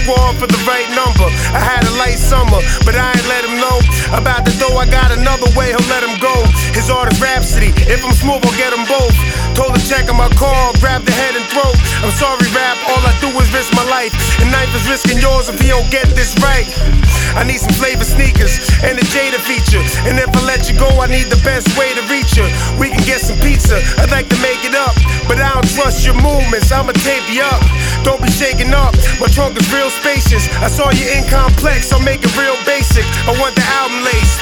squad for the right number. I had a light summer, but I ain't let him know about the dough. I got another way, he'll let him go. His artist Rhapsody, if I'm smooth, I'll get them both. Told him check on my car, grab the head and throat. I'm sorry, rap, all I do is risk my life. And knife is risking yours if he don't get this right. I need some flavor sneakers and a Jada feature. And if I let you go, I need the best way to reach you. We can get some pizza, I'd like to make it up, but I don't trust your movements, I'ma tape you up. Don't be shaking up, my trunk is real spacious. I saw you in complex, I'll make it real basic. I want the album laced,